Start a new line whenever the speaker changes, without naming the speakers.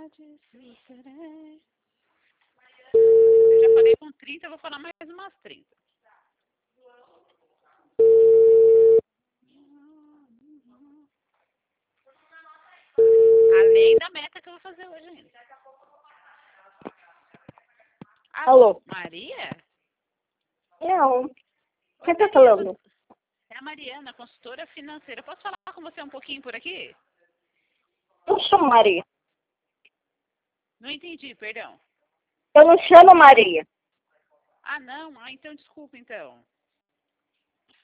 se serei. Eu já falei com 30, eu vou falar mais umas 30. Além da meta que eu vou fazer hoje ainda.
Alô?
Maria?
Não. Quem tá falando?
É a Mariana, consultora financeira. Posso falar com você um pouquinho por aqui?
Eu não chamo Maria.
Não entendi, perdão.
Eu não chamo Maria.
Ah, não? Ah, então desculpa, então.